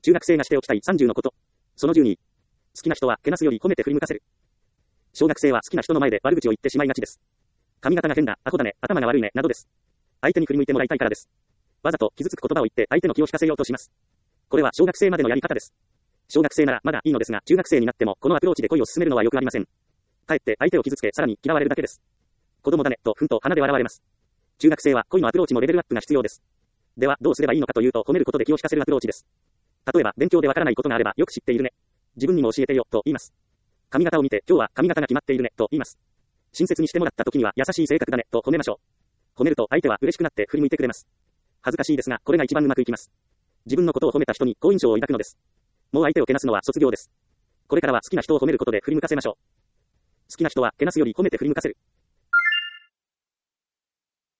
中学生がしておきたい30のこと。その12。好きな人はけなすより褒めて振り向かせる。小学生は好きな人の前で悪口を言ってしまいがちです。髪型が変だ、アホだね、頭が悪いね、などです。相手に振り向いてもらいたいからです。わざと傷つく言葉を言って相手の気を引かせようとします。これは小学生までのやり方です。小学生ならまだいいのですが、中学生になってもこのアプローチで恋を進めるのはよくありません。かえって相手を傷つけ、さらに嫌われるだけです。子供だね、とふんと鼻で笑われます。中学生は恋のアプローチもレベルアップが必要です。では、どうすればいいのかというと、褒めることで気を引かせるアプローチです。例えば、勉強でわからないことがあれば、よく知っているね。自分にも教えてよ、と言います。髪型を見て、今日は髪型が決まっているね、と言います。親切にしてもらった時には、優しい性格だね、と褒めましょう。褒めると相手は嬉しくなって振り向いてくれます。恥ずかしいですが、これが一番うまくいきます。自分のことを褒めた人に好印象を抱くのです。もう相手をけなすのは卒業です。これからは好きな人を褒めることで振り向かせましょう。好きな人はけなすより褒めて振り向かせる。